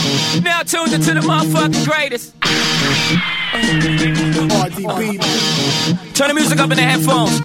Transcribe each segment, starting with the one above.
Now tuned into the motherfucking greatest. RDB. Turn the music up in the headphones.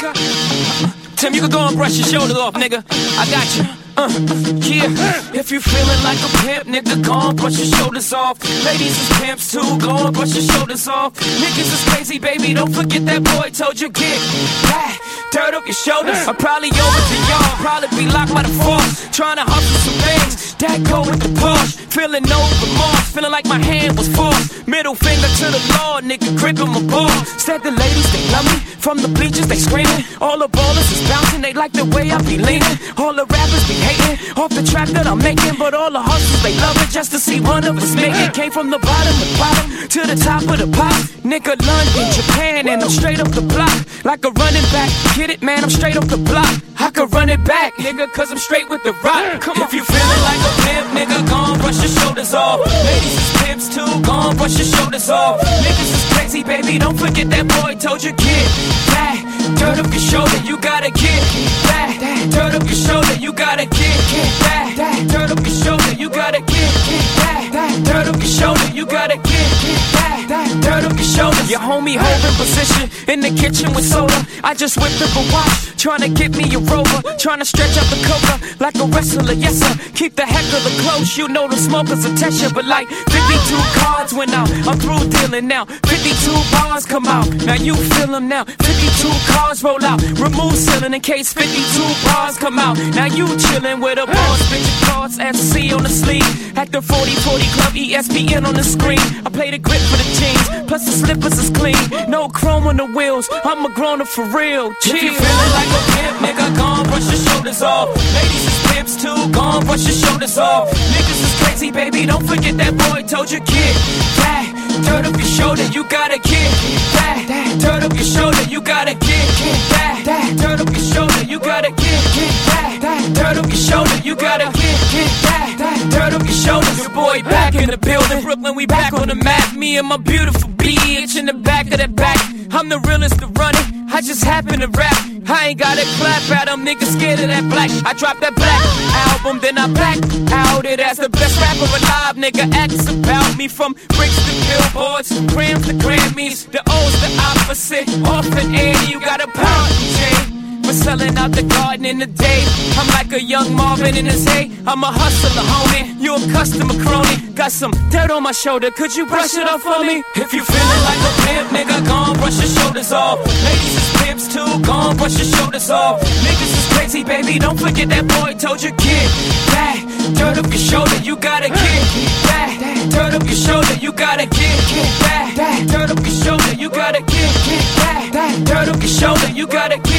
Tim, you can go and brush your shoulders off, nigga. I got you. Yeah, if you feeling like a pimp, nigga, go and brush your shoulders off. Ladies is pimps too, go and brush your shoulders off. Niggas is crazy, baby, don't forget that boy told you get back. Dirt up your shoulders. I'm probably over to y'all, probably be locked by the force. Trying to hustle some things, that go with the Porsche. Feeling no remorse, feeling like my hand was forced. Middle finger to the law, nigga, gripping my ball. Said the ladies, they love me, from the bleachers, they screaming. All the ballers is bouncing, they like the way I be leaning. All the rappers be hating, off the track that I'm making. But all the hustlers, they love it, just to see one of us make it. Came from the bottom to the top of the pop. Nigga, London, Japan, and I'm straight up the block. Like a running back, get it, man, I'm straight up the block. I could run it back, nigga, cause I'm straight with the rock. Come on. If you feeling like a pimp, nigga, gon' brush your shoulders off. Ladies is pimps too, gon' brush your shoulders off. Niggas is crazy, baby, don't forget that boy told you get back. Dirt up your shoulder, you gotta get back. Dirt up your shoulder, you gotta get back. Dirt up your shoulder, you gotta get back. Dirt up your shoulder, you gotta get back. Dirt up your shoulder. Your homie holding position in the kitchen with soda. I just whipped up a watch, trying to get me a rover. Trying to stretch out the coca like a wrestler, yes sir. Keep the heck of the close, you know the smokers will test you. But like 52 cards went out, I'm through dealing now. 52 bars come out, now you feel them now. 52 cards roll out, remove ceiling in case 52 bars come out. Now you chillin' with a boss, bitch your cards, FC on the sleeve. At the 40-40 club, ESPN on the screen. I play the grip for the jeans, plus the slippers is clean. No chrome on the wheels, I'm a grown-up for real. Chill. If you feeling like a pimp, nigga, gon' brush your shoulders off. Ladies is pimps too, gon' brush your shoulders off. Niggas is crazy, baby, don't forget that boy told you get back. Dirt up your shoulder, you gotta get back. Dirt up your shoulder, you gotta get back. Dirt up your shoulder, you gotta get back. Dirt up your shoulder, you gotta get back. Dirt up your shoulders, your boy back in the building. Brooklyn, we back on the map. Me and my beautiful bitch in the back of that back. I'm the realest to run it, I just happen to rap. I ain't gotta clap at them, niggas scared of that black. I dropped that black album, then I back out it as the best rapper alive. Nigga acts about me from bricks to billboards, grams to Grammys. The O's the opposite, off and Andy, you got a pound, Jay. For selling out the garden in the day. I'm like a young Marvin in his hay. I'm a hustler, homie. You a customer crony. Got some dirt on my shoulder. Could you brush it off for me? If you feeling like a pimp, nigga, gon' brush your shoulders off. Ladies is pimps too, gon' brush your shoulders off. Niggas is crazy, baby. Don't forget that boy told you get back. Dirt up your shoulder, you gotta get back. Dirt up your shoulder, you gotta get back. Dirt up your shoulder, you gotta get back. Dirt up your shoulder, you gotta get